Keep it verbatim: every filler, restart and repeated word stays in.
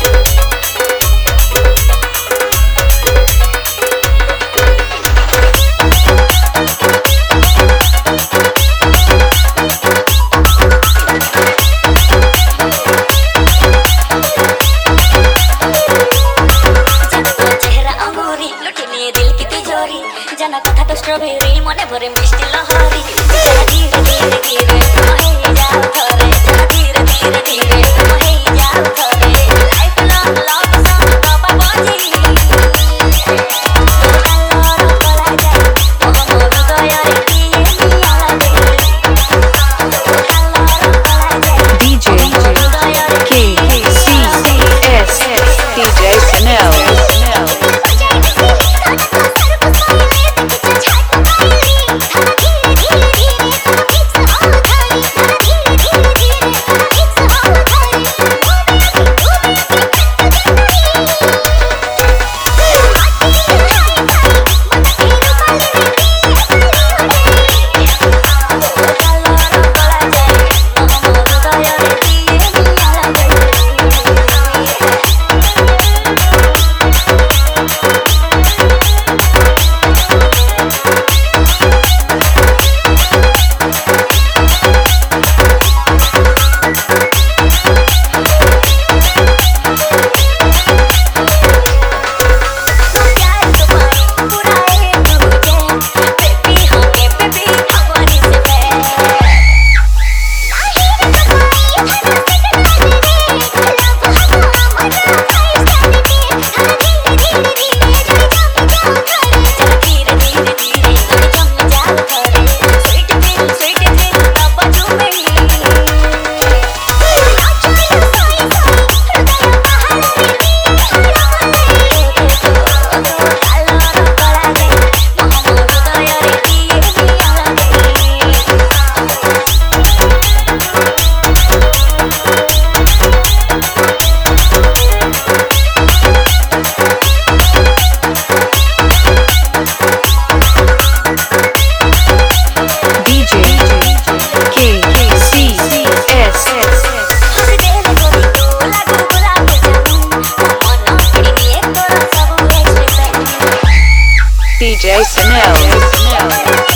जाना कथा तो स्ट्रॉबेरी मने भरे मिष्टी लहरी धीरे धीरे धीरे मोहे जाओ घरे धीरे धीरे धीरे मोहे जाओ घरे लाइफ लॉन्ग लव सॉन्ग बाबा बाजी D J K C S D J Sanel. D J Sanel.